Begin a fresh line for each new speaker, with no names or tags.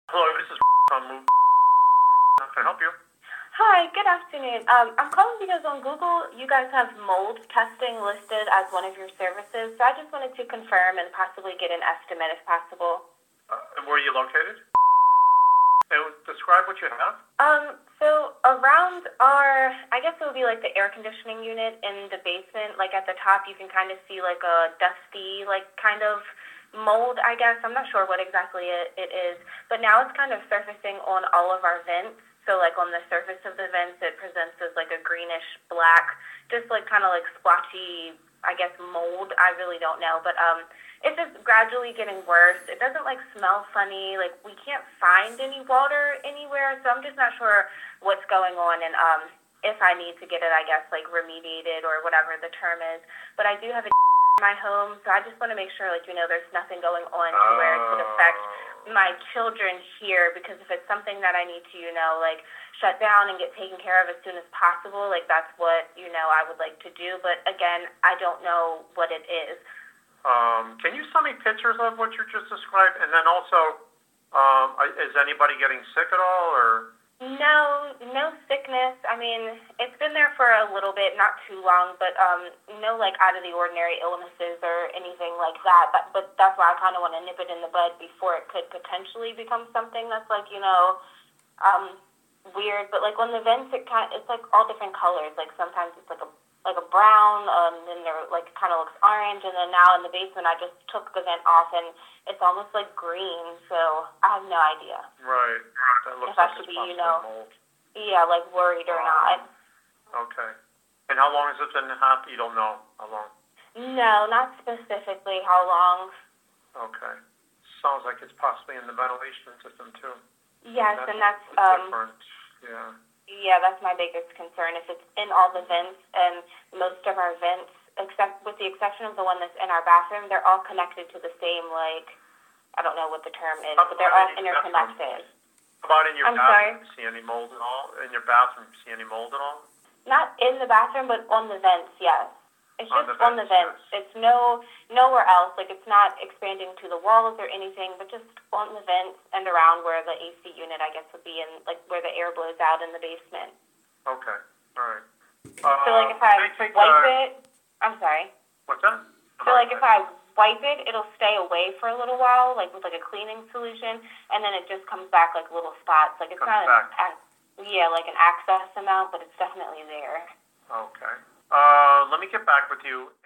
Hello, this is from Move. How can I help you?
Hi, good afternoon. I'm calling because on Google you guys have mold testing listed as one of your services, so I just wanted to confirm and possibly get an estimate if possible.
And where are you located? And describe what you have.
So around I guess it would be like the air conditioning unit in the basement, like at the top you can kind of see like a dusty, like kind of mold, I guess. I'm not sure what exactly it is, but now it's kind of surfacing on all of our vents. So like on the surface of the vents, it presents as like a greenish black, just like kind of like splotchy, I guess, mold. I really don't know, but it's just gradually getting worse. It doesn't like smell funny. Like we can't find any water anywhere, so I'm just not sure what's going on and if I need to get it, I guess, like remediated or whatever the term is. But I do have a in my home, so I just want to make sure, like, there's nothing going on to where it could affect my children here, because if it's something that I need to, like, shut down and get taken care of as soon as possible, like, that's what, I would like to do. But again, I don't know what it is.
Can you send me pictures of what you just described? And then also, is anybody getting sick at all, or?
No sickness. I mean, it's been there for a little bit, not too long, but no like out of the ordinary illnesses or anything like that. But that's why I kind of want to nip it in the bud before it could potentially become something that's like weird. But like on the vents, it's like all different colors. Like sometimes it's like a brown, and then there like kind of looks orange, and then now in the basement I just took the vent off and it's almost like green. So I have no idea.
Right. That looks
if I
like
should
it's
be,
mold.
yeah, like worried or not.
Okay. And how long has it been happening? You don't know how long?
No, not specifically how long.
Okay. Sounds like it's possibly in the ventilation system too.
Yes, and that's
different. Yeah.
Yeah, that's my biggest concern. If it's in all the vents, and most of our vents, except with the exception of the one that's in our bathroom, they're all connected to the same, like, I don't know what the term is, but they're all interconnected.
How about in your bathroom?
Sorry?
See any mold at all? In your bathroom, see any mold at all?
Not in the bathroom, but on the vents, yes. It's just on the vents.
Yes.
It's nowhere else. Like, it's not expanding to the walls or anything, but just on the vents and around where the AC unit, I guess, would be, in, like, where the air blows out in the basement.
Okay. All right.
So, like, if I wipe it... I'm sorry.
What's that?
So, like, if I wipe it, it'll stay away for a little while, like, with, like, a cleaning solution, and then it just comes back, like, little spots. Like, it's not like an access amount, but it's definitely there.
Okay. Let me get back with you.